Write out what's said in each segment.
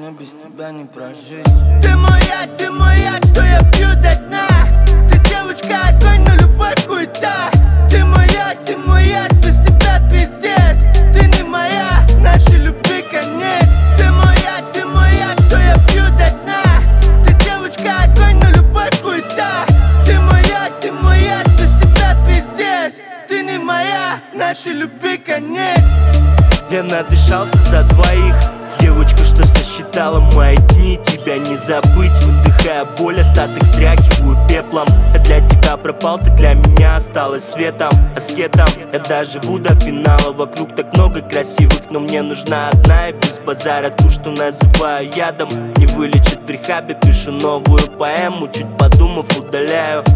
мне без тебя не прожить. Ты моя, что я пью до дна. Ты девочка, огонь, но любовь хуета. Ты моя, без тебя пиздец. Ты не моя, нашей любви конец. Ты моя, что я пью до дна. Ты девочка, огонь, но любовь хуета. Ты моя, без тебя пиздец. Ты не моя, нашей любви конец. Я надышался за двоих. Девочка, что сосчитала мои дни, тебя не забыть. Выдыхая боль, остаток стряхиваю пеплом. Я для тебя пропал, ты для меня осталась светом, аскетом. Я доживу до финала, вокруг так много красивых, но мне нужна одна. И без базара ту, что называю ядом, не вылечит в рехабе. Пишу новую поэму, чуть подумав удаляю.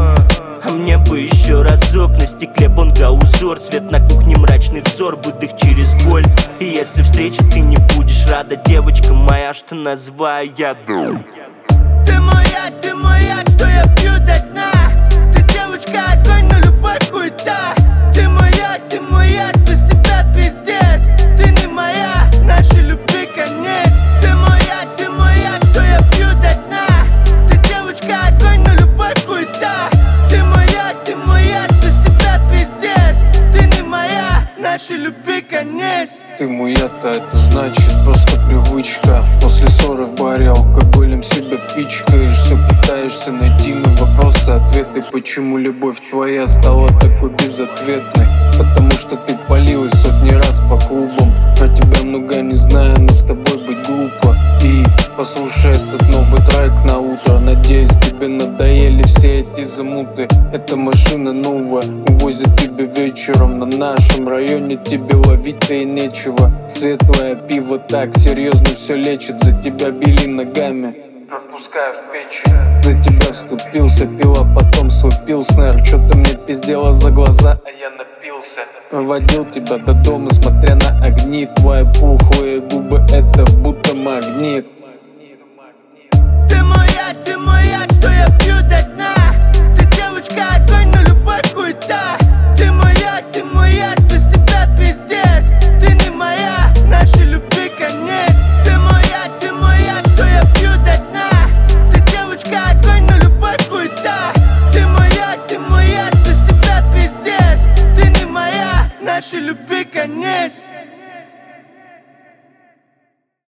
А мне бы еще разок. На стекле бонга узор, свет на кухне, мрачный взор, выдох через боль. И если встреча ты не будешь рада, девочка моя, что называю ядом. Ты моя, что я пью до дна. Ты девочка, огонь, но любовь хуета. Ты моя, без тебя пиздец. Ты не моя, нашей любви конец. Ты моя, что я пью до дна. Ты девочка, огонь, но любовь хуета. Ты моя, без тебя пиздец. Ты не моя, нашей любви конец. Ты моя-то, это значит просто привычка. После ссоры в баре алкоголем себя пичкаешь. Все пытаешься найти на вопросы ответы. Почему любовь твоя стала такой безответной? Потому что ты палилась сотни раз по клубам. Про тебя много не знаю, но с тобой быть глупо. И послушай этот новый трек на утро. Надеюсь, тебе надоели все эти замуты. Эта машина новая увозит тебя вечером. На нашем районе тебе ловить-то и нечего. Светлое пиво так серьезно все лечит. За тебя били ногами, пропуская в печь. За тебя вступился, пила потом свой пилснер. Что-то мне пиздела за глаза, а я напился. Проводил тебя до дома, смотря на огни. Твои пухлые губы, это будто магнит. Ты моя, что я пью до дна.